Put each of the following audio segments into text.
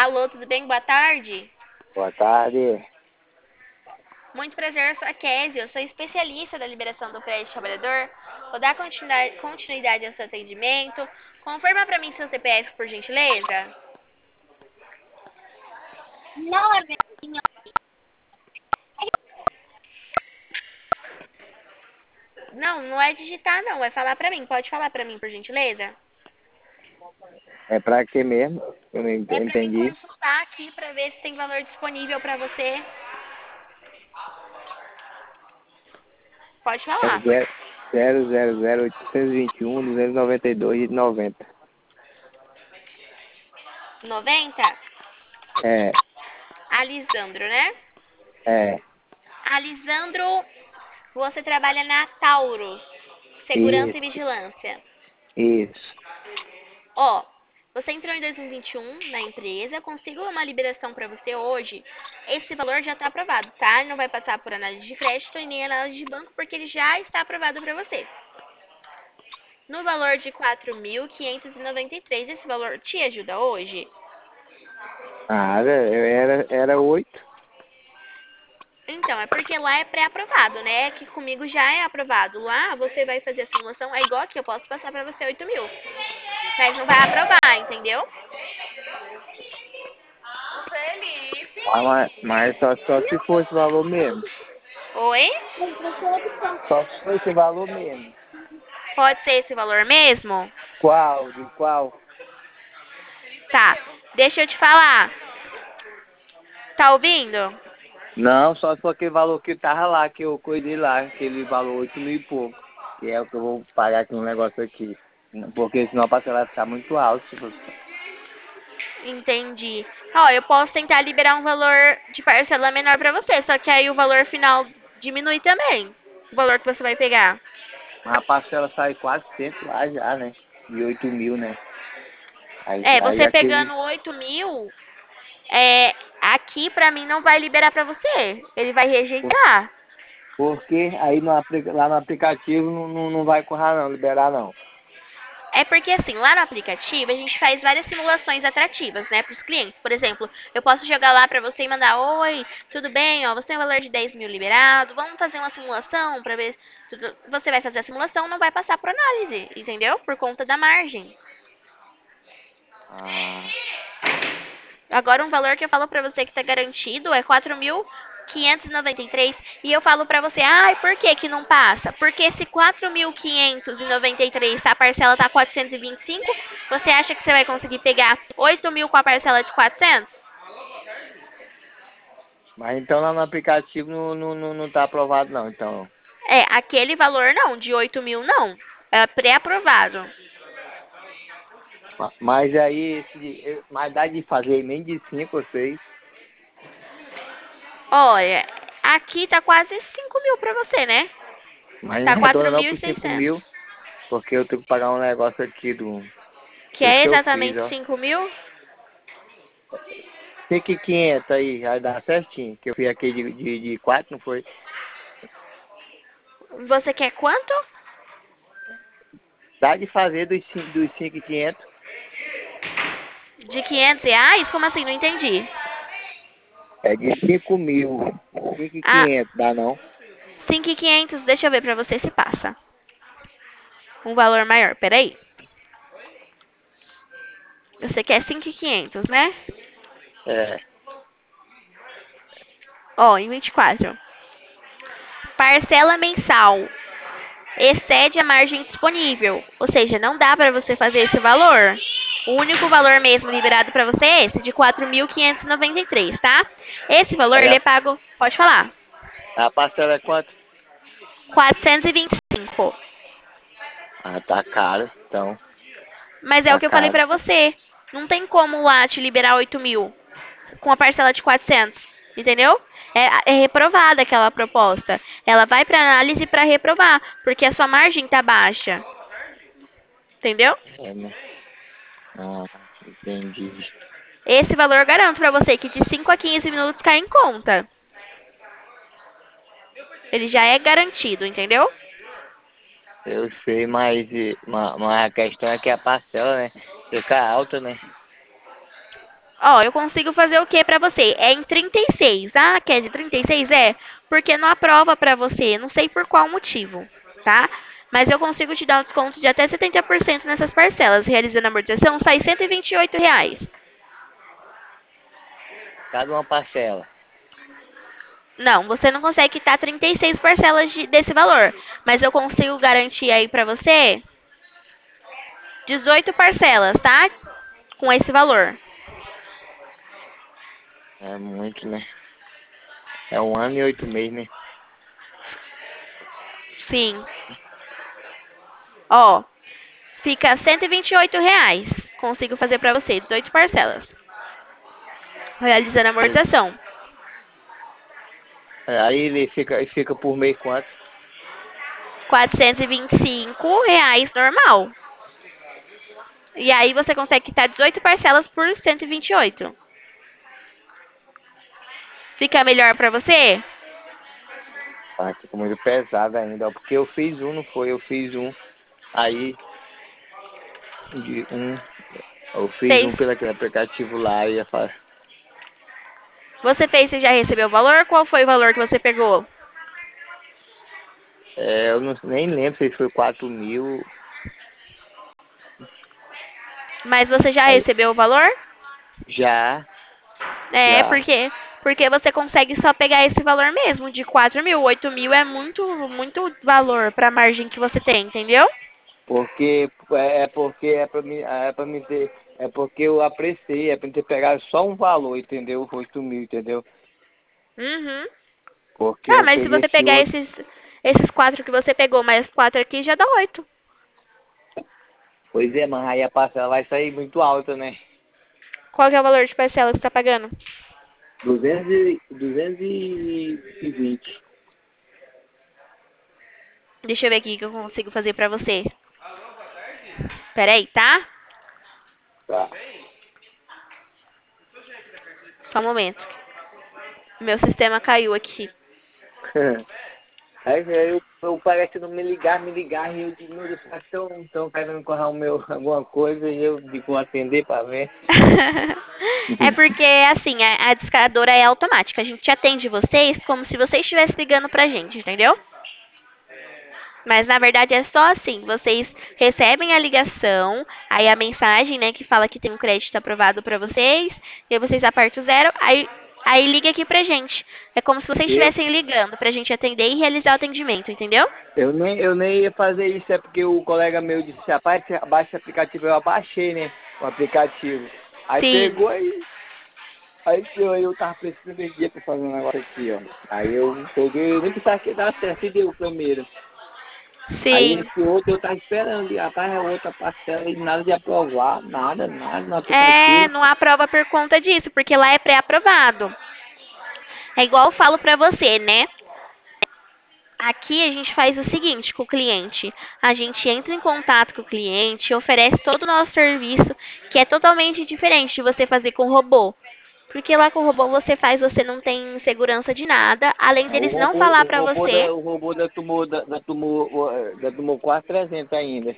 Alô, tudo bem? Boa tarde. Boa tarde. Muito prazer, eu sou a Kézia, eu sou especialista da liberação do crédito trabalhador. Vou dar continuidade ao seu atendimento. Confirma para mim seu CPF, por gentileza. Não, é minha. Não, não é digitar não, é falar para mim. Pode falar para mim, por gentileza? É pra quê mesmo? Eu não É para mim entendi. consultar aqui para ver se tem valor disponível para você. Pode É falar. 0000821 292,90. 90? É, Alisandro, né? é, Alisandro, você trabalha na Taurus, Segurança e isso, Vigilância. isso. Ó, você entrou em 2021 na empresa, consigo uma liberação para você hoje. Esse valor já está aprovado, tá? Ele não vai passar por análise de crédito e nem análise de banco, porque ele já está aprovado para você. No valor de 4.593, esse valor te ajuda hoje? Ah, era 8. Então, é porque lá é pré-aprovado, né? Que comigo já é aprovado. Lá você vai fazer a simulação, é igual aqui, eu posso passar para você 8.000. Mas não vai aprovar, entendeu? Mas só se for esse valor mesmo. Oi? Só se for esse valor mesmo. Pode ser esse valor mesmo? Qual? De qual? Tá, deixa eu te falar. Tá ouvindo? Não, só se for aquele valor que tava lá, que eu cuidei lá, aquele valor 8.000 e pouco. Que é o que eu vou pagar aqui no negócio aqui. Porque senão a parcela vai ficar muito alta. Entendi. Ó, eu posso tentar liberar um valor de parcela menor pra você, só que aí o valor final diminui também. O valor que você vai pegar. Mas a parcela sai quase sempre lá já, né? De 8.000, né? É, Aí você aquele. pegando 8.000, aqui pra mim não vai liberar pra você. Ele vai rejeitar. Porque aí lá no aplicativo não vai correr não, liberar não. É porque assim, lá no aplicativo a gente faz várias simulações atrativas, né, para os clientes. Por exemplo, eu posso jogar lá para você e mandar, oi, tudo bem, ó, você tem um valor de 10.000 liberado, vamos fazer uma simulação para ver se você vai fazer a simulação, não vai passar por análise, entendeu? Por conta da margem. Ah, Agora um valor que eu falo para você que está garantido é 4.593 e eu falo para você, ai, por que que não passa? Porque se 4.593 a parcela tá 425, você acha que você vai conseguir pegar 8.000 com a parcela de 400? mas então lá no aplicativo não tá aprovado não, então. É, aquele valor não, de 8.000 não. É pré-aprovado. Mas aí, mas dá de fazer nem de 5 ou 6. Olha, aqui tá quase 5.000 para você, né? Mas Tá não retorna não quatro mil e por 5 seiscentos. mil, porque eu tenho que pagar um negócio aqui Que por isso é que eu fiz, exatamente ó. 5.000. 5.500 aí, vai dar certinho. Que eu fui aqui de 4, não foi? Você quer quanto? Dá de fazer dos 5.500. De R$ 500? Como assim? Não entendi. É de 5.000. Ah, 5.500, dá não? 5.500, deixa eu ver pra você se passa. Um valor maior, peraí. Você quer 5.500, né? É. Ó, em 24. Parcela mensal. Excede a margem disponível. Ou seja, não dá pra você fazer esse valor. O único valor mesmo liberado pra você é esse, de 4.593, tá? Esse valor, Aí ele é pago... Pode falar. a parcela é quanto? 425. Ah, tá caro. Então, Mas é o tá que eu falei caro. pra você. Não tem como lá te liberar 8.000 com a parcela de 400, entendeu? É reprovada aquela proposta. Ela vai para análise para reprovar, porque a sua margem tá baixa, entendeu? É, né? Ah, entendi. Esse valor eu garanto para você que de 5 a 15 minutos cai em conta. Ele já é garantido, entendeu? Eu sei, mas a questão é que a parcela, né? Fica alta, né? Ó, eu consigo fazer o que pra você? É em 36. Ah, quer de 36? É, porque não aprova pra você. Não sei por qual motivo, tá? Mas eu consigo te dar um desconto de até 70% nessas parcelas. Realizando a amortização, sai R$ 128. Cada uma parcela. Não, você não consegue quitar 36 parcelas desse valor. Mas eu consigo garantir aí pra você 18 parcelas, tá? Com esse valor. É muito, né? É 1 ano e 8 meses, né? Sim. Ó, fica R$ 128. Consigo fazer pra você 18 parcelas. Realizando a Pois. amortização. Aí ele fica por mês quanto? R$ 425 normal. E aí você consegue quitar 18 parcelas por 128. Fica melhor pra você? Ah, fica muito pesado ainda, ó. Porque eu fiz um, não foi? Eu fiz um. Aí, de um. Eu fiz Fez. um pelo aquele aplicativo lá e ia falar. Você fez e já recebeu o valor? Qual foi o valor que você pegou? Eu não, nem lembro se foi 4 mil. Mas você já Aí, recebeu o valor? já, É, já. porque você consegue só pegar esse valor mesmo, de 4.000. 8.000 é muito valor pra margem que você tem, entendeu? Porque é pra mim ter. É porque eu apreciei, é pra mim ter pegado só um valor, entendeu? 8 mil, entendeu? Uhum. Porque Tá, eu mas se peguei você esse pegar outro. esses 4 que você pegou, mais 4 aqui, já dá 8. Pois é, mas aí a parcela vai sair muito alta, né? Qual que é o valor de parcela que você tá pagando? 220. Deixa eu ver aqui o que eu consigo fazer pra você. Pera aí, tá? Tá. Só um momento. Meu sistema caiu aqui. Aí eu parece que não me ligar, e eu digo, meu Deus, estão querendo correr alguma coisa e eu digo, vou atender pra ver. É porque, assim, a discadora é automática. A gente atende vocês como se vocês estivessem ligando pra gente, entendeu? Mas na verdade é só assim, vocês recebem a ligação, aí a mensagem, né, que fala que tem um crédito aprovado pra vocês, e aí vocês apertam o zero, aí liga aqui pra gente. É como se vocês Eu, estivessem ligando pra gente atender e realizar o atendimento, entendeu? eu nem ia fazer isso, é porque o colega meu disse, rapaz, você abaixa esse aplicativo, eu abaixei, né, o aplicativo. Aí Sim, pegou aí eu tava precisando desse dia pra fazer um negócio aqui, ó. Aí eu peguei, eu nem pensava que ia dar certo e deu o primeiro. Aí sim. esse outro eu tava esperando, e rapaz, a outra parcela e nada de aprovar, nada no É, aplicativo. não aprova por conta disso, porque lá é pré-aprovado. É igual eu falo pra você, né? Aqui a gente faz o seguinte com o cliente: a gente entra em contato com o cliente, oferece todo o nosso serviço, que é totalmente diferente de você fazer com o robô. Porque lá com o robô você não tem segurança de nada, além O deles não robô, falar o pra robô da, você. o robô da tomou quase 300 ainda.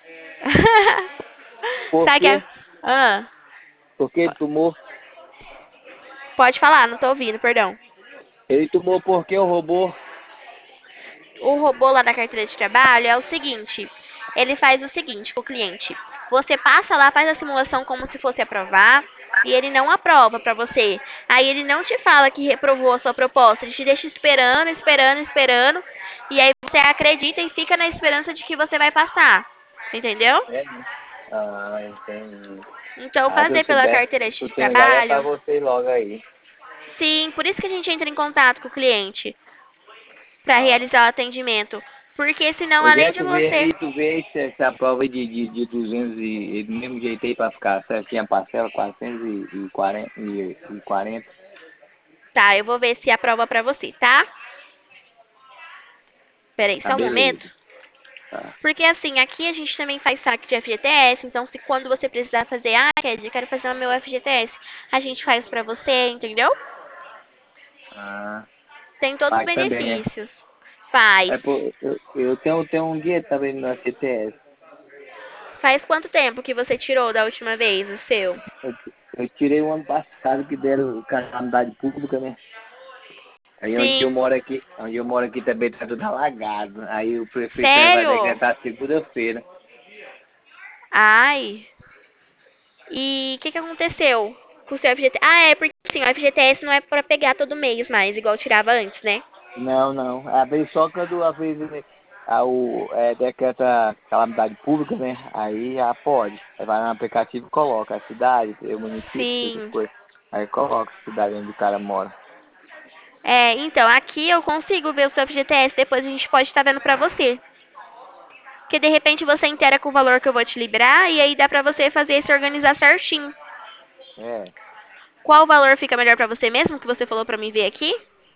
Por Sabe que quê? Ah, Porque ele tomou. pode falar, não tô ouvindo, perdão. Ele tomou porque o robô. O robô lá da carteira de trabalho é o seguinte, ele faz o seguinte com o cliente. Você passa lá, faz a simulação como se fosse aprovar, e ele não aprova pra você. Aí ele não te fala que reprovou a sua proposta, ele te deixa esperando, esperando, esperando, e aí você acredita e fica na esperança de que você vai passar. Entendeu? É, né? Ah, entendi. Então, Ah, se eu fazer pela soubesse, carteira eu de tinha ligado é pra trabalho, vocês logo aí. sim, por isso que a gente entra em contato com o cliente para Ah. realizar o atendimento. Porque senão, Pois além é, de tu vê você aí, essa prova aí de 200 e do mesmo jeito aí pra ficar certinho a parcela, 440. Tá, eu vou ver se aprova pra você, tá? Peraí, Tá, só um momento. beleza. Tá. Porque assim, aqui a gente também faz saque de FGTS, então se quando você precisar fazer, Kelly, eu quero fazer o meu FGTS, a gente faz pra você, entendeu? Ah, Tem todos os faz também, né? benefícios. Faz. Eu tenho um dia também no FTS. Faz quanto tempo que você tirou da última vez o seu? Eu tirei o ano passado que deram calamidade pública, né? Aí Sim. onde eu moro aqui também tá tudo alagado. Aí o prefeito vai Sério? decretar segunda-feira. Ai. E o que aconteceu com o seu FGTS? Ah, é porque sim, o FGTS não é pra pegar todo mês mais, igual tirava antes, né? Não, não. A vez só quando a vez decreta calamidade pública, né? Aí já pode. Aí vai no aplicativo e coloca a cidade, o município, essas Sim. coisas. Aí coloca a cidade onde o cara mora. É, então, aqui eu consigo ver o seu FGTS, depois a gente pode estar vendo pra você. Porque de repente você inteira com o valor que eu vou te liberar e aí dá pra você fazer e se organizar certinho. É. Qual valor fica melhor pra você mesmo, que você falou pra mim ver aqui?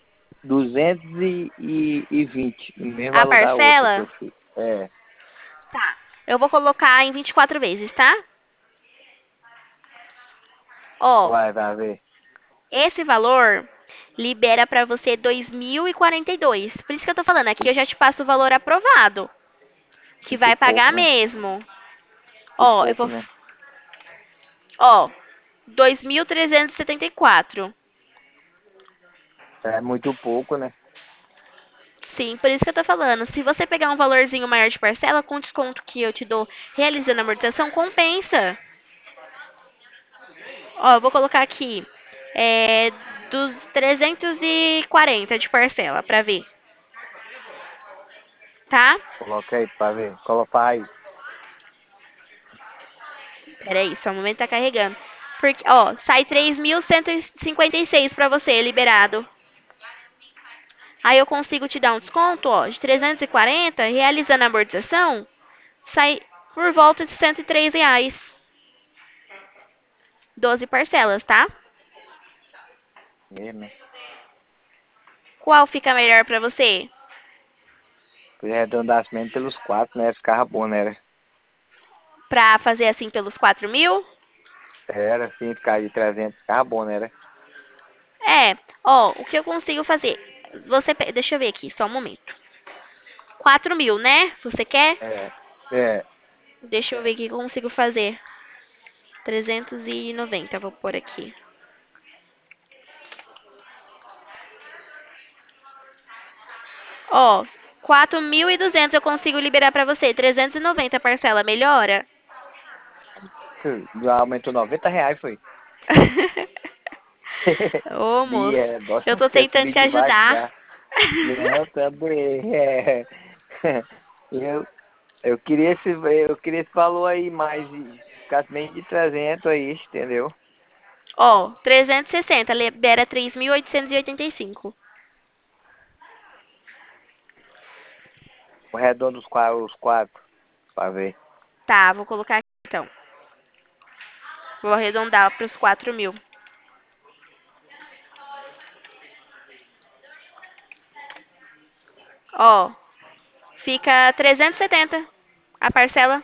220, o mesmo A valor da outra que eu parcela? fiz. É. Tá. Eu vou colocar em 24 vezes, tá? Ó, Vai ver. esse valor libera pra você 2.042. Por isso que eu tô falando, aqui eu já te passo o valor aprovado, que Muito vai pagar pouco, né? mesmo. Muito Ó, eu pouco, vou, né? ó, 2.374. É muito pouco, né? Sim, por isso que eu tô falando. Se você pegar um valorzinho maior de parcela, com o desconto que eu te dou realizando a amortização, compensa. Ó, eu vou colocar aqui, dos 340 de parcela, pra ver, tá? Coloca aí pra ver. Coloca aí. Pera aí, só um momento tá carregando. Porque, ó, sai 3.156 pra você, liberado. Aí eu consigo te dar um desconto, ó, de 340, realizando a amortização, sai por volta de R$ 103. 12 parcelas, tá? Mesmo, né? Qual fica melhor pra você? Por arredondamento pelos quatro, né? Ficava bom, né? Pra fazer assim pelos 4.000? Era assim, ficar de 300, ficava bom, né? É, ó, o que eu consigo fazer? Deixa eu ver aqui, só um momento. 4.000, né? Você quer? É. É. Deixa eu ver o que eu consigo fazer. 390, vou pôr aqui. Ó, 4.200 eu consigo liberar pra você. 390 parcela, melhora? Já aumentou R$ 90, foi. Ô, E moço, é, eu gosto tô de tentando subir te ajudar. devagar. Não, também. É. Eu, eu queria esse valor aí, mais ficasse bem de 300 aí, entendeu? Ó, 360, libera 3.885. O redondo os quatro, pra ver. Tá, vou colocar aqui então. Vou arredondar para os 4.000. Ó, fica 370 a parcela.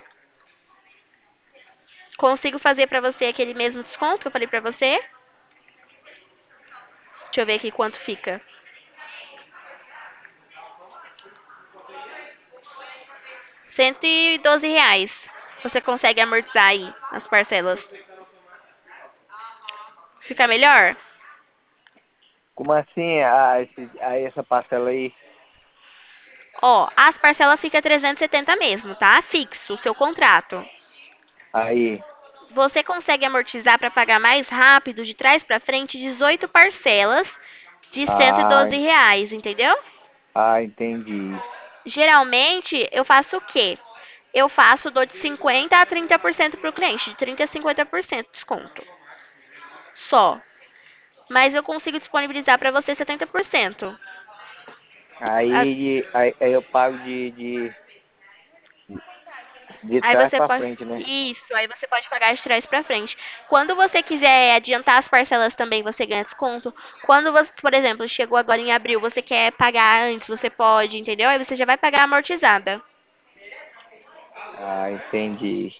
Consigo fazer pra você aquele mesmo desconto que eu falei pra você? Deixa eu ver aqui quanto fica. R$ 112. Você consegue amortizar aí as parcelas. Fica melhor? Como assim, essa parcela aí? Ó, as parcelas fica 370 mesmo, tá? Fixo o seu contrato. Aí. Você consegue amortizar para pagar mais rápido, de trás para frente, 18 parcelas de Ah, R$ 112, entendeu? entendi. Geralmente, eu faço o quê? Eu faço, dou de 50% a 30% para o cliente, de 30% a 50% de desconto. Só. Mas eu consigo disponibilizar para você 70%. A- Aí eu pago de Aí trás você pra pode. frente, né? Isso, aí você pode pagar de trás para frente. Quando você quiser adiantar as parcelas também, você ganha desconto. Quando você, por exemplo, chegou agora em abril, você quer pagar antes, você pode, entendeu? Aí você já vai pagar amortizada. Entendi.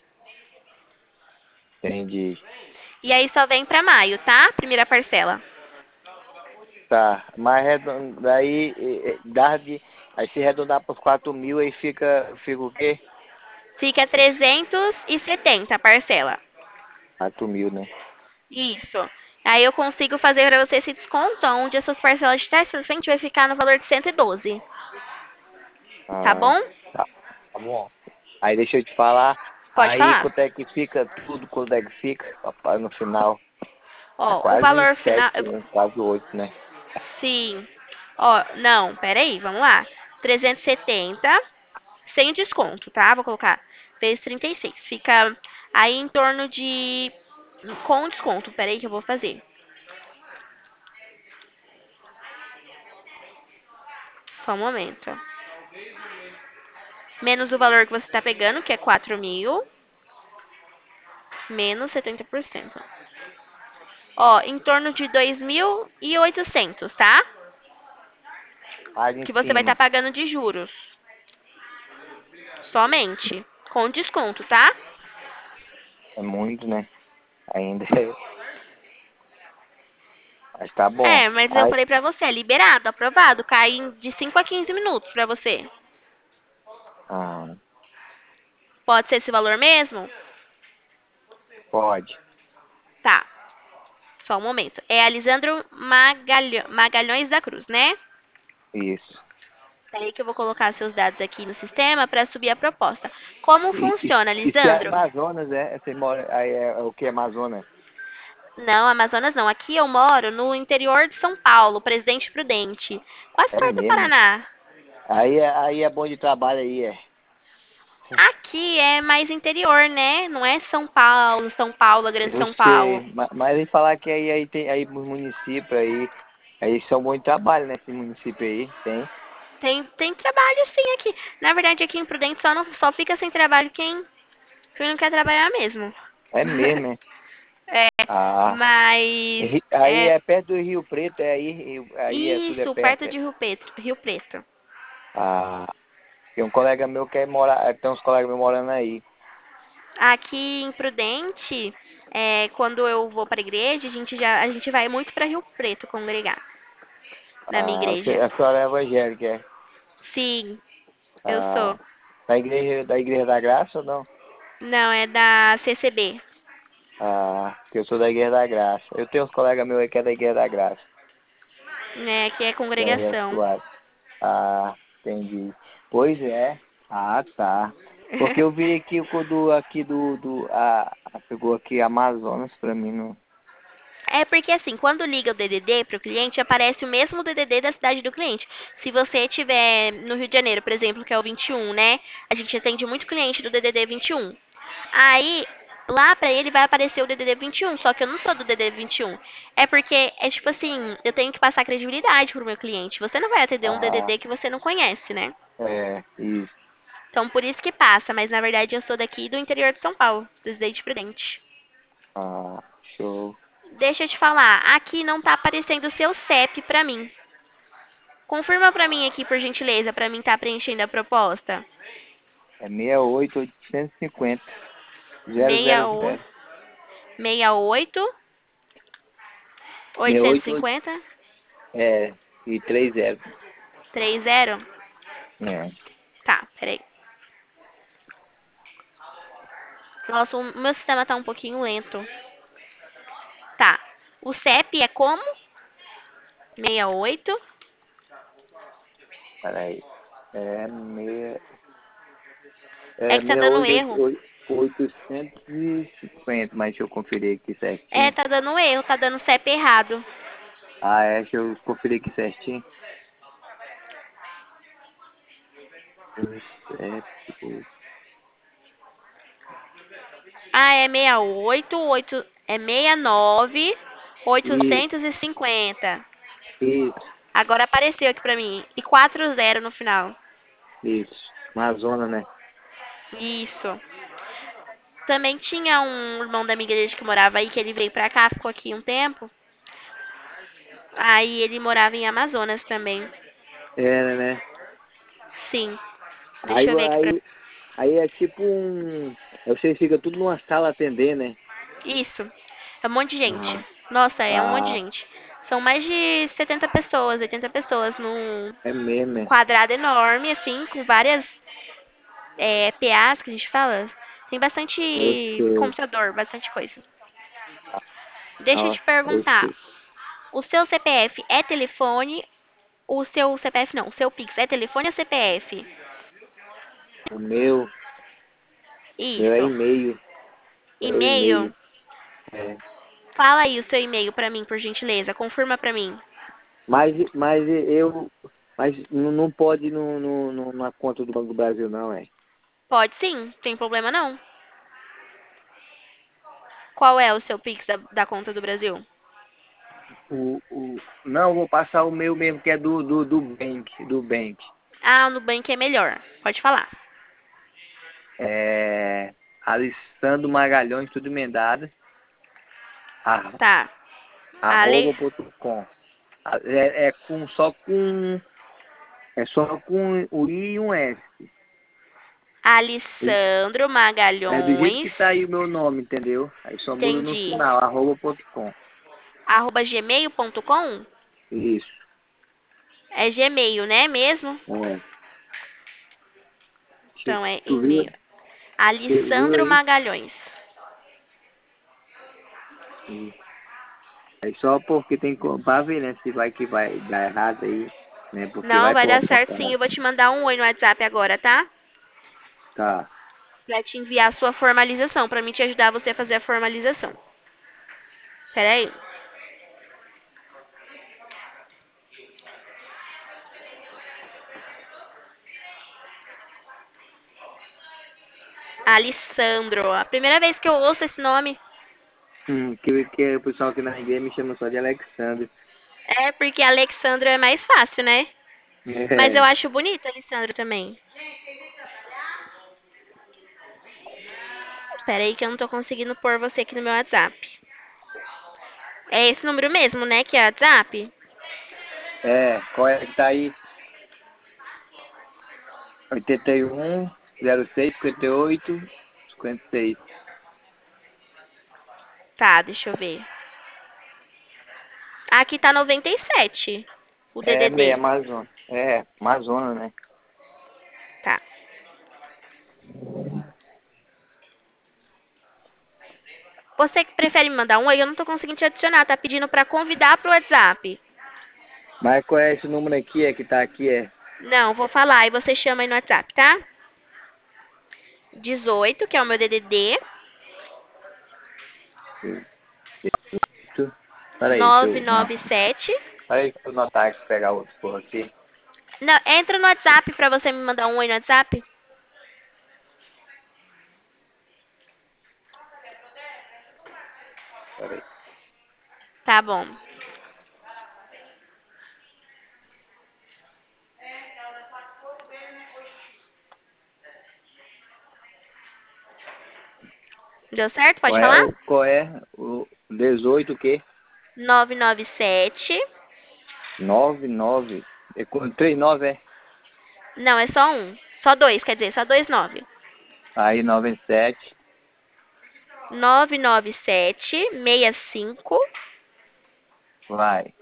Entendi. E aí só vem para maio, tá? Primeira parcela. Tá, mas daí aí se arredondar para os 4.000, aí fica o quê? Fica 370 a parcela. 4.000, né? Isso. Aí eu consigo fazer pra você esse desconto, onde as suas parcelas de 10% vai ficar no valor de 112. Tá Ah, bom? tá bom. Aí deixa eu te falar. Pode Aí falar. quanto é que fica tudo, quanto é que fica, papai, no final? Tá Ó, o quase valor final. 7, né? Quase 8, né? Sim. Ó, não, peraí, vamos lá. 370 sem desconto, tá? Vou colocar vezes 36. Fica aí em torno de. Com desconto, peraí que eu vou fazer. Só um momento. Menos o valor que você tá pegando, que é 4.000, menos 70%. Ó, em torno de 2.800, tá? Paga em Que você vai estar cima. pagando de juros. Somente. Com desconto, tá? É muito, né? Ainda. Mas tá bom. É, mas eu Aí, falei pra você, é liberado, aprovado. Cai de 5 a 15 minutos pra você. ah, Pode ser esse valor mesmo? pode. Tá, só um momento. É Alisandro Magalhães da Cruz, né? Isso. Peraí que eu vou colocar seus dados aqui no sistema para subir a proposta. Como funciona, Isso é Lisandro? Amazonas, é? Você mora. Aí é o que, Amazonas? Não, Amazonas não. Aqui eu moro no interior de São Paulo, Presidente Prudente. Quase É perto do mesmo. Paraná. Aí é bom de trabalho aí, é. Aqui é mais interior, né? Não é São Paulo, Grande Eu São Paulo. sei. Mas em falar que aí tem aí os municípios aí são bom de trabalho, né? Esse município aí, tem. Tem trabalho sim aqui. Na verdade, aqui em Prudente só, não, só fica sem trabalho quem não quer trabalhar mesmo. É mesmo, é. É, Ah. mas Aí é é perto do Rio Preto, aí é tudo é isso, perto. perto de Rio Preto, Rio Preto. Ah, tem um colega meu que quer morar, tem uns colegas meus morando aí. Aqui em Prudente, quando eu vou para a igreja, a gente vai muito para Rio Preto congregar na minha Ah, igreja. a senhora é evangélica, é? Sim, eu Ah, sou. da igreja da Graça ou não? Não, é da CCB, Ah, que eu sou da Igreja da Graça. Eu tenho uns colegas meus aí que é da Igreja da Graça. né? Que é Que é congregação. suave. Ah, entendi. Pois é. Ah, tá. Porque eu vi aqui o do aqui pegou aqui Amazonas pra mim no. É porque assim, quando liga o DDD para o cliente, aparece o mesmo DDD da cidade do cliente. Se você tiver no Rio de Janeiro, por exemplo, que é o 21, né? A gente atende muito cliente do DDD 21. Aí, lá pra ele vai aparecer o DDD 21, só que eu não sou do DDD 21. É porque é tipo assim, eu tenho que passar credibilidade pro meu cliente. Você não vai atender um Ah, DDD que você não conhece, né? isso. Então, por isso que passa, mas na verdade eu sou daqui do interior de São Paulo, do Presidente Prudente. Ah, show. Deixa eu te falar, aqui não tá aparecendo o seu CEP pra mim. Confirma pra mim aqui, por gentileza, pra mim tá preenchendo a proposta. É 68.850. 68 000. 68 68, 850 e 30. 30. É. Tá, peraí. Nossa, o meu sistema tá um pouquinho lento. Tá. O CEP é como? 68. Peraí. É, meia, É é que tá dando 68, erro. 850, mas deixa eu conferir aqui É, certinho. tá dando erro, tá dando CEP errado. Ah, deixa eu conferir aqui certinho. É, Ah, é 68, 8, é 69, e, 850. isso, Agora apareceu aqui pra mim. E 40 no final. isso. Amazônia, né? Isso. Também tinha um irmão da minha igreja que morava aí, que ele veio pra cá, ficou aqui um tempo. Aí ele morava em Amazonas também. É, né? Sim. Aí, Deixa eu ver aqui pra. aí, aí é tipo um. Você fica tudo numa sala atender, né? Isso. É um monte de gente. Ah, Nossa, é um monte de ah, gente. São mais de 70 pessoas, 80 pessoas num é mesmo, né? quadrado enorme, assim, com várias PAs que a gente fala. Tem Eu bastante sei. computador, bastante coisa. Deixa eu Ó, te perguntar. esse, O seu CPF é telefone? O seu CPF não, o seu Pix é telefone ou CPF? o meu é Isso. e-mail. É o E-mail? e-mail. É. Fala aí o seu e-mail pra mim, por gentileza. Confirma pra mim. Mas não pode ir na conta do Banco do Brasil, não, é? Pode sim, sem problema não. Qual é o seu Pix da conta do Brasil? Não, vou passar o meu mesmo, que é do Bank. Ah, o Nubank é melhor. Pode falar. É Alessandro Magalhães, tudo emendado, a- Tá. Ale... @.com. É só com o I e um S. Alessandro É do jeito que Magalhães. tá aí o meu nome, entendeu? Aí só muda no Entendi. final, @.com. @gmail.com? Isso. É Gmail, né mesmo? É. Então é Tu viu, e-mail. tu viu Alessandro aí? Magalhães. Isso. É só porque tem pra ver, né? Se vai que vai dar errado aí, né? Porque Não, vai vai pro dar certo sim. automático. Eu vou te mandar um oi no WhatsApp agora, tá? Tá. Pra te enviar a sua formalização, pra mim te ajudar você a fazer a formalização. Pera aí. Alessandro. A primeira vez que eu ouço esse nome Que o pessoal aqui na igreja me chama só de Alexandre. é porque Alexandro é mais fácil, né? Mas eu É. acho bonito Alessandro também. Pera aí que eu não tô conseguindo pôr você aqui no meu WhatsApp. É esse número mesmo, né? Que é WhatsApp? Qual é que tá aí? 81, 06, 58, 56. Tá, deixa eu ver. Aqui tá 97. O Meia DDD. Amazônia. Amazônia, né? Tá. Você que prefere me mandar um aí, eu não tô conseguindo te adicionar. Tá pedindo pra convidar pro WhatsApp. Mas qual é esse número aqui, que tá aqui, Não, vou falar e você chama aí no WhatsApp, tá? 18, que é o meu DDD. Isso. Peraí, não. 997. Peraí, deixa eu notar aqui, pegar outro porra aqui. Não, entra no WhatsApp pra você me mandar um oi no WhatsApp. Peraí. Tá bom. Deu certo? Pode falar? Qual é o 18 o quê? 997. 99. É com 39, é? Não, é só um. Só dois, quer dizer, só dois nove. Aí 97. 997 65 Vai.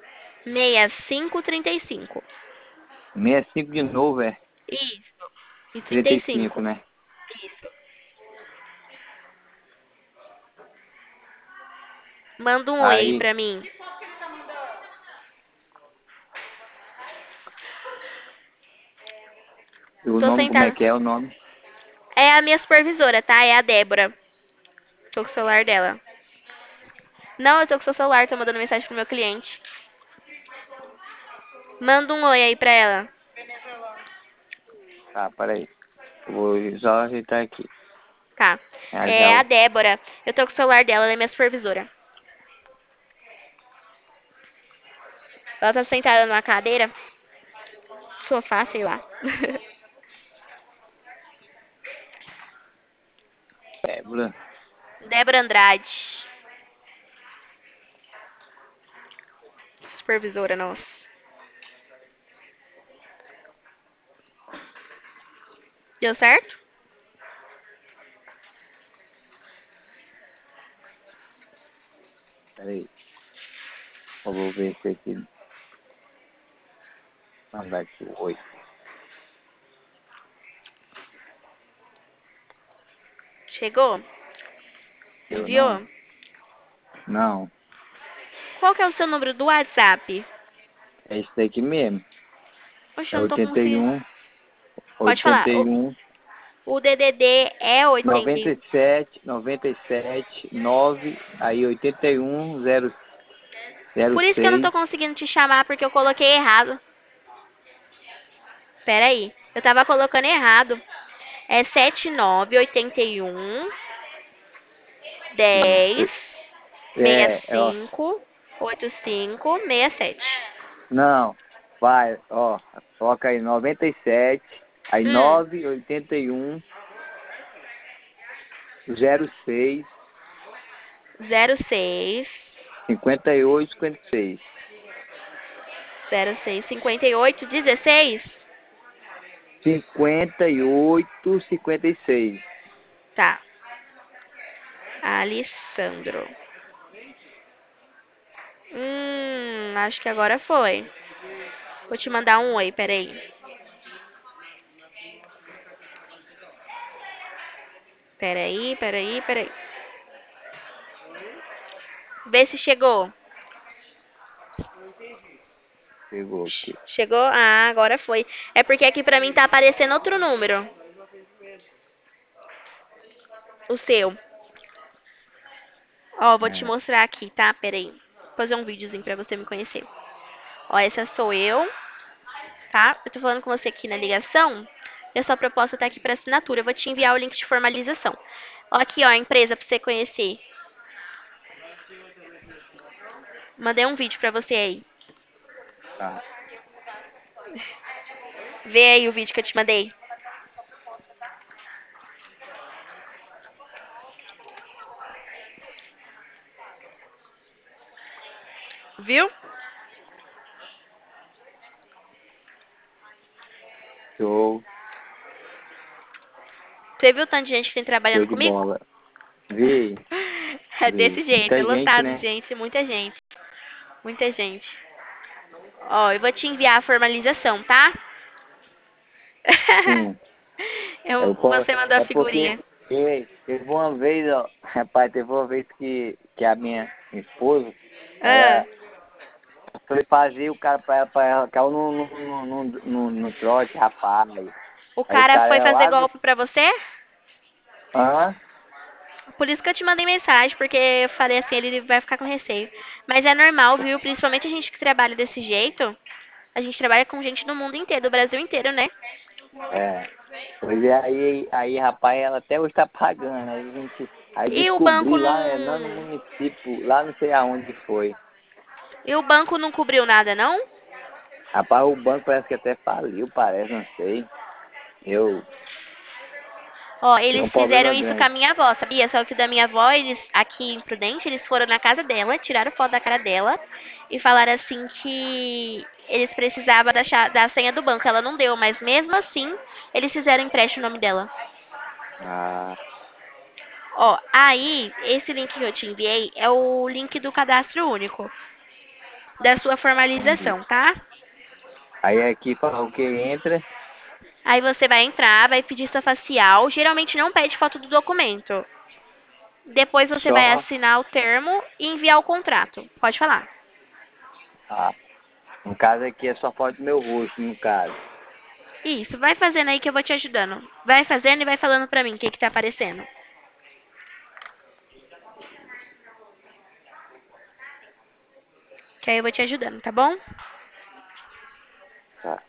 6535. 65 de novo, Isso. E 35, 35. né? Isso. Manda um oi aí Aí, pra mim. o Tô nome, como é sentada. que é o nome? É a minha supervisora, tá? É a Débora. Tô com o celular dela. Não, eu tô com o seu celular, tô mandando mensagem pro meu cliente. Manda um oi aí pra ela. Tá, peraí. Eu vou só ajeitar aqui. Tá. Ah, já, É a Débora. Eu tô com o celular dela, ela é minha supervisora. Ela tá sentada numa cadeira, sofá, sei lá. Débora. Débora Andrade. Supervisora nossa. Deu certo? Peraí. Eu vou ver se aqui. Mandar aqui o 8. Chegou? Eu não. Enviou? Não. Qual que é o seu número do WhatsApp? É isso aqui mesmo. Oxe, É eu não tô conseguindo. 81, Pode falar. 81, O DDD é 80. 97, 9, aí 81, 0, Por isso que eu não 06. tô conseguindo te chamar, porque eu coloquei errado. Pera aí. Eu tava colocando errado. É 7981 10 Ó, 65 85 67. não, vai, ó, coloca aí 97, aí Hum, 9, 81, 06, 06 58, 56. 06 58 16. 58, 56. Tá. Alessandro. Acho que agora foi. Vou te mandar um oi, peraí. Peraí. Vê se chegou. Pegou aqui. Chegou? Ah, agora foi. É porque aqui pra mim tá aparecendo outro número. O seu. Ó, vou te É, mostrar aqui, tá? Peraí. Vou fazer um videozinho pra você me conhecer. Ó, essa sou eu, tá? Eu tô falando com você aqui na ligação. E a sua proposta tá aqui pra assinatura. Eu vou te enviar o link de formalização. Ó, aqui, ó, a empresa pra você conhecer. Mandei um vídeo pra você aí. tá. Vê aí o vídeo que eu te mandei. Viu? Show, Você viu o tanto de gente que tem show trabalhando de comigo? bola. Vi, É vi. desse jeito, é Muita gente, lotado de né? gente, muita gente. Muita gente. Ó, eu vou te enviar a formalização, tá? Sim. Você mandou a É porque figurinha. teve uma vez, ó, rapaz, teve uma vez que a minha esposa, Ah, ela foi fazer o cara pra ela, caiu no trote, rapaz. o Aí o cara cara foi era fazer lá do. golpe pra você? Hã? Por isso que eu te mandei mensagem, porque eu falei assim, ele vai ficar com receio. Mas é normal, viu? Principalmente a gente que trabalha desse jeito. A gente trabalha com gente do mundo inteiro, do Brasil inteiro, né? É. Pois é, aí, rapaz, ela até hoje tá pagando. Aí E o banco descobri lá, lá no não. município, lá não sei aonde foi. E o banco não cobriu nada, não? Rapaz, o banco parece que até faliu, parece, não sei. Eu Ó, tenho eles um fizeram problema isso com a grande. minha avó, sabia? Só que o da minha avó, eles, aqui em Prudente, eles foram na casa dela, tiraram foto da cara dela e falaram assim que eles precisavam da senha do banco. Ela não deu, mas mesmo assim, eles fizeram empréstimo no nome dela. Ah, Ó, aí, esse link que eu te enviei é o link do cadastro único, da sua entendi. formalização, tá? Aí aqui fala o que entra, Aí você vai entrar, vai pedir sua facial. Geralmente não pede foto do documento. Depois você vai só. assinar o termo e enviar o contrato. Pode falar. Ah, no caso aqui é só foto do meu rosto, no caso. Isso, vai fazendo aí que eu vou te ajudando. Vai fazendo e vai falando pra mim o que que tá aparecendo. Que aí eu vou te ajudando, tá bom? Tá.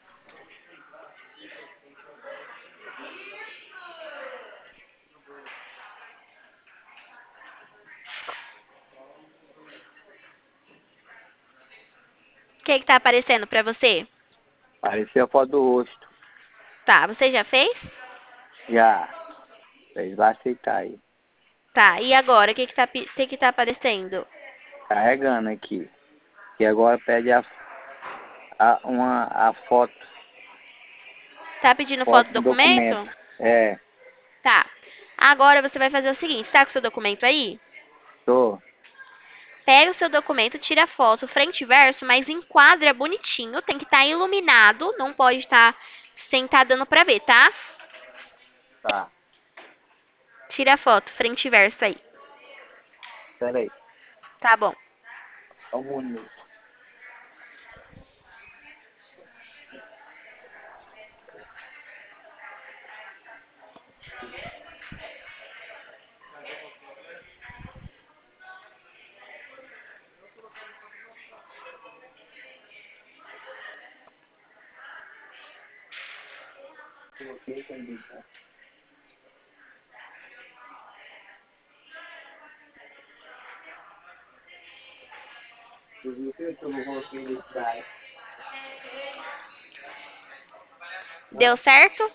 O que que tá aparecendo pra você? Apareceu a foto do rosto. Tá, você já fez? Já. Vocês vão aceitar aí. Tá, e agora? O que que tá aparecendo? Carregando aqui. E agora pede a foto, Tá pedindo foto foto do do documento. documento? É, Tá. Agora você vai fazer o seguinte, tá com o seu documento aí? tô. Pega o seu documento, tira a foto frente e verso, mas enquadra bonitinho, tem que estar iluminado, não pode estar sem estar dando pra ver, tá? Tá. Tira a foto frente e verso aí. Pera aí. Tá bom. Vamos. Coloquei também, tá? Eu vi que eu vou colocar ele pra... Deu certo?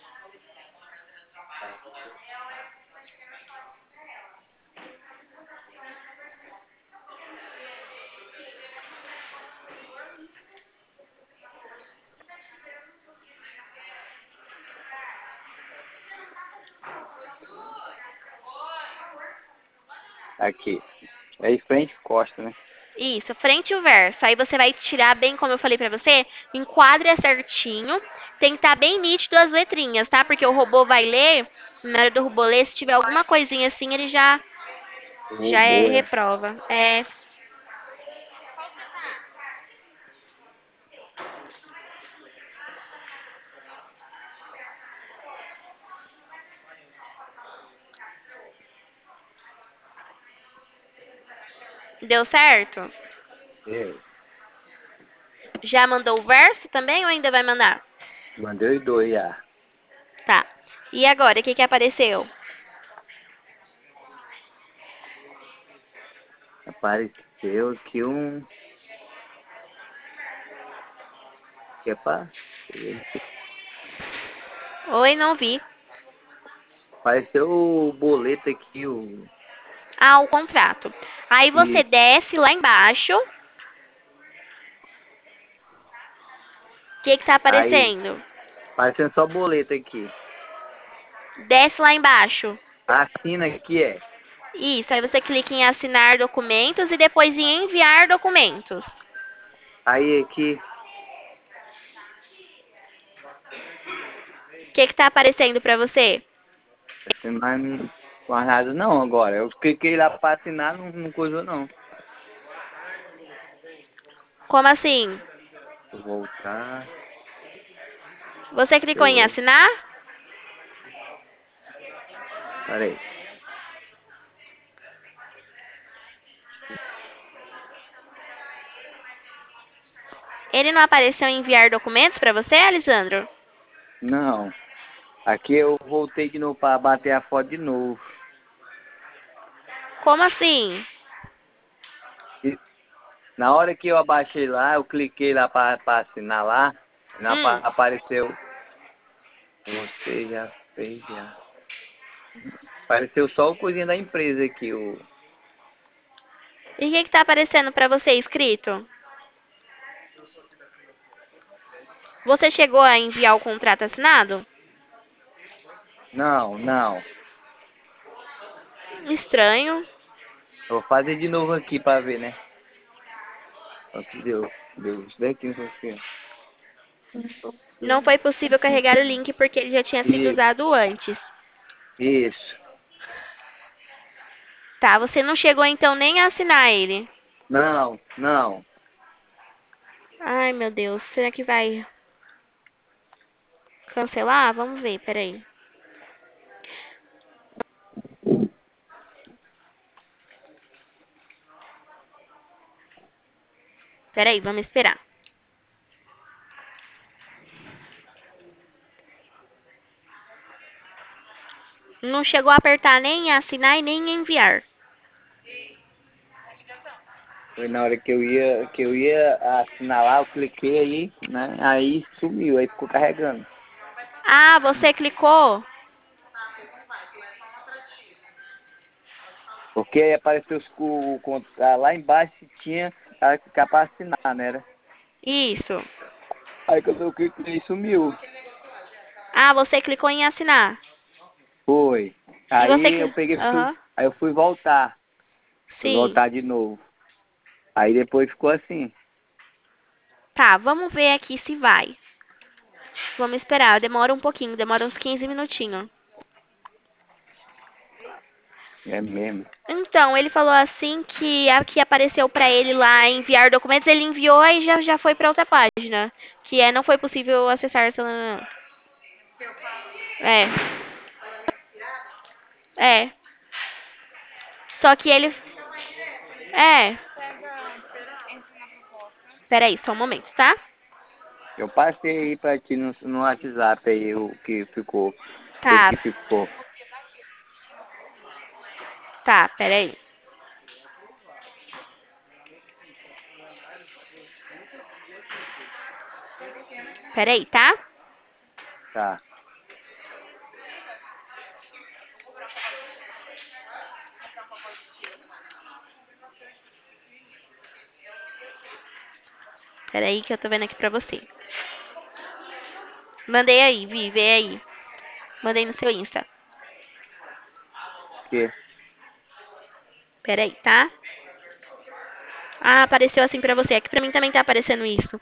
Aqui. Aí frente e costa, né? Isso, frente e o verso. Aí você vai tirar bem, como eu falei pra você, enquadra certinho. Tem que estar bem nítido as letrinhas, tá? Porque o robô vai ler, na hora do robô ler, se tiver alguma coisinha assim, ele já é Boa, é. reprova. É, deu certo? É. Já mandou o verso também ou ainda vai mandar? Mandei os dois já. Tá. E agora, o que que apareceu? Apareceu aqui um... Que é pra... Oi, não vi. Apareceu o boleto aqui, o... Ah, o contrato. Aí você E desce lá embaixo. O que que tá aí, aparecendo? aparecendo só boleto aqui. Desce lá embaixo. Assina aqui, é. Isso, aí você clica em assinar documentos e depois em enviar documentos. Aí aqui, O que que tá aparecendo pra você? assinar não faz nada não agora. Eu cliquei lá pra assinar, não coisou não. Como assim? Vou voltar. Você clicou em Eu... assinar? Peraí. Ele não apareceu em enviar documentos pra você, Alisandro? Não. Aqui eu voltei de novo pra bater a foto de novo. Como assim? E na hora que eu abaixei lá, eu cliquei lá pra assinar lá, Hum. apareceu. Você já fez já. Apareceu só o coisinha da empresa aqui, o. E o que que tá aparecendo pra você escrito? Você chegou a enviar o contrato assinado? Não. Estranho. Eu vou fazer de novo aqui pra ver, né? O que deu isso daqui, não sei o Não foi possível carregar o link porque ele já tinha sido que. usado antes. Isso. Tá, você não chegou então nem a assinar ele. Não. Ai, meu Deus, será que vai cancelar? Vamos ver, peraí. Peraí, vamos esperar. Não chegou a apertar nem em assinar e nem em enviar. Foi na hora que eu ia assinar lá, eu cliquei aí, né? Aí sumiu, aí ficou carregando. Ah, você clicou? Porque aí apareceu lá embaixo tinha a ficar pra assinar, né? Isso. Aí quando eu cliquei, sumiu. Ah, você clicou em assinar. Foi. E você Aí eu que. peguei, Aham. aí eu fui voltar. Fui Sim. voltar de novo. Aí depois ficou assim. Tá, vamos ver aqui se vai. Vamos esperar. Demora um pouquinho, demora uns 15 minutinhos. É mesmo. Então, ele falou assim que a que apareceu pra ele lá enviar documentos, ele enviou e já foi pra outra página. Que não foi possível acessar essa. É, é. Só que ele. É. Peraí, só um momento, tá? Eu passei aí pra ti no WhatsApp aí o que ficou. Aquele Tá, que ficou. tá, peraí. Peraí, tá? Tá. Peraí que eu tô vendo aqui pra você. Mandei aí, Vi, vê aí. Mandei no seu Insta. Que? Peraí, tá? Ah, apareceu assim pra você. Aqui pra mim também tá aparecendo isso.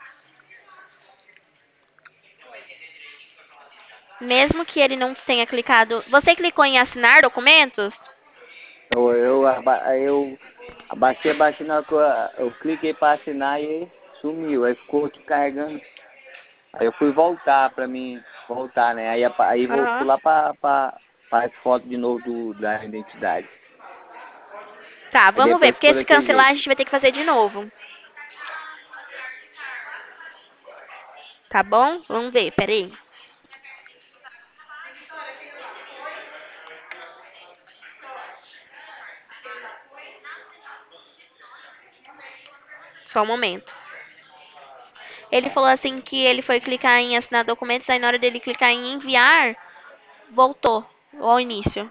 Mesmo que ele não tenha clicado. Você clicou em assinar documentos? Eu abaixei na hora que eu cliquei pra assinar e sumiu. Aí ficou aqui carregando. Aí eu fui voltar pra mim voltar, né? Aí voltou Aham. lá pra as fotos de novo da identidade. Tá, Aí vamos ver. depois Porque ficou se daquele cancelar, a jeito. gente vai ter que fazer de novo. Tá bom? Vamos ver, peraí. Só um momento. Ele falou assim que ele foi clicar em assinar documentos, aí na hora dele clicar em enviar, voltou ao início.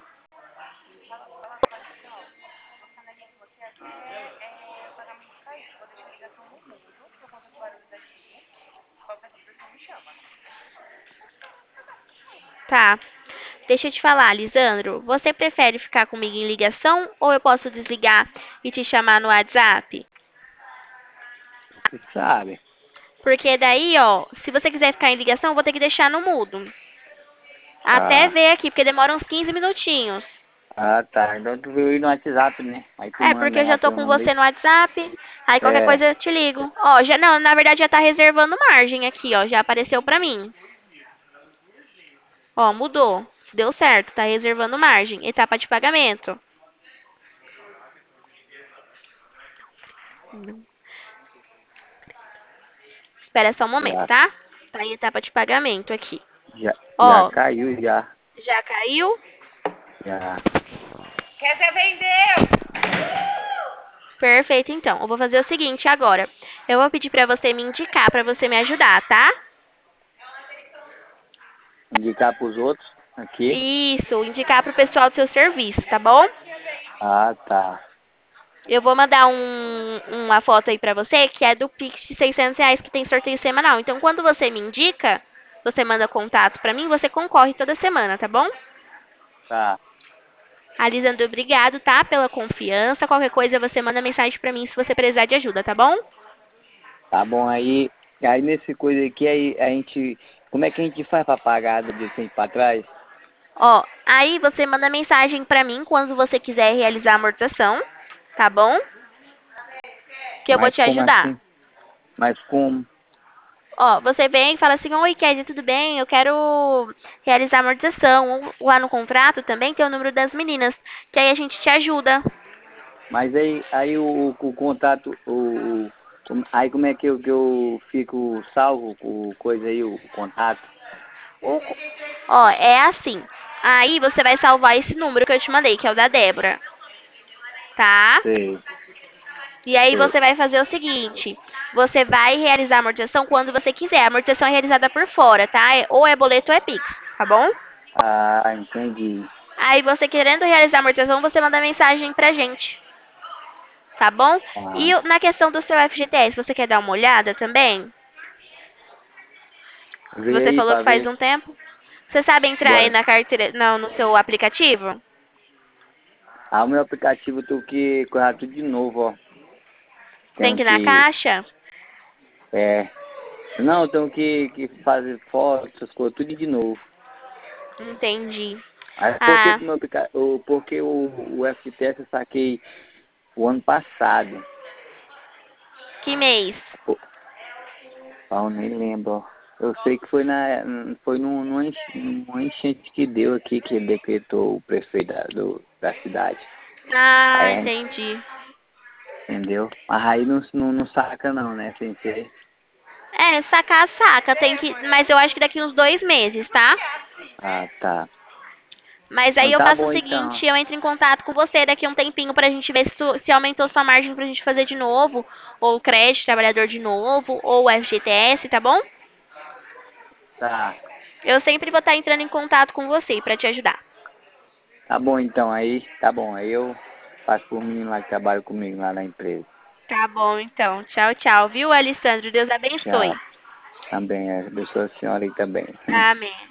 Tá. Deixa eu te falar, Lisandro. Você prefere ficar comigo em ligação ou eu posso desligar e te chamar no WhatsApp? Você sabe? Porque daí, ó, se você quiser ficar em ligação, eu vou ter que deixar no mudo. Até Ah, ver aqui, porque demora uns 15 minutinhos. tá. Então tu veio aí no WhatsApp, né? Aí tu É, manda porque eu aí já a tô teu com número você aí. no WhatsApp. Aí qualquer É. coisa eu te ligo. Ó, já não, na verdade já tá reservando margem aqui, ó, já apareceu pra mim. Ó, mudou. Deu certo, tá reservando margem. Etapa de pagamento. Espera só um momento, Já, tá? Tá em etapa de pagamento aqui. já Ó, caiu, já. já caiu? Já. Quer ser vendeu? Perfeito, então. Eu vou fazer o seguinte agora. Eu vou pedir pra você me indicar, pra você me ajudar, tá? Indicar pros outros aqui. Isso, indicar pro pessoal do seu serviço, tá bom? Ah, tá. Eu vou mandar uma foto aí pra você, que é do Pix de R$ 600 que tem sorteio semanal. Então, quando você me indica, você manda contato pra mim, você concorre toda semana, tá bom? Tá. Alisandro, obrigado, tá? Pela confiança. Qualquer coisa você manda mensagem pra mim se você precisar de ajuda, tá bom? Tá bom aí. Aí nesse coisa aqui, aí a gente. Como é que a gente faz pra pagar de frente pra trás? Ó, aí você manda mensagem pra mim quando você quiser realizar a amortização, tá bom? Que eu vou Mas te como ajudar. assim? Mas como? Ó, você vem e fala assim: Oi, Kelly, tudo bem? Eu quero realizar a amortização. Lá no contrato também tem o número das meninas, que aí a gente te ajuda. Mas aí o contato, aí como é que eu fico salvo o coisa aí, o contato? O- Ó, é assim. Aí você vai salvar esse número que eu te mandei, que é o da Débora, tá? Sei, E aí sei. você vai fazer o seguinte: você vai realizar a amortização quando você quiser. A amortização é realizada por fora, tá? Ou é boleto ou é Pix, tá bom? Ah, entendi. Aí você querendo realizar a amortização, você manda mensagem pra gente, tá bom? Ah, E na questão do seu FGTS, você quer dar uma olhada também? Se vê você aí falou pra que faz ver. um tempo. Você sabe entrar aí Bora. na carteira, não, no seu aplicativo? Ah, o meu aplicativo eu tenho que correr tudo de novo, ó. Tem Tenho que ir na que. caixa? É. Não, eu tenho que fazer fotos, essas coisas, tudo de novo. Entendi. Mas por que Ah, que meu porque o FGTS eu saquei o ano passado? que mês? Pô, eu nem lembro. Ó. Eu sei que foi numa enchente que deu aqui, que decretou o prefeito da cidade. Ah, Aí, entendi. entendeu? Mas aí não saca não, né, sem ser. É, sacar, saca. Tem que. Mas eu acho que daqui uns 2 meses, tá? Ah, tá. Mas aí Então eu tá faço o bom então. seguinte, eu entro em contato com você daqui a um tempinho pra gente ver se aumentou sua margem pra gente fazer de novo, ou o crédito trabalhador de novo, ou o FGTS, tá bom? Tá. Eu sempre vou estar entrando em contato com você pra te ajudar. Tá bom então, aí, tá bom. Aí eu passo por mim lá que trabalha comigo lá na empresa. Tá bom, então. Tchau, tchau, viu, Alessandro? Deus abençoe. Tchau. Também, abençoa a senhora aí também. Amém.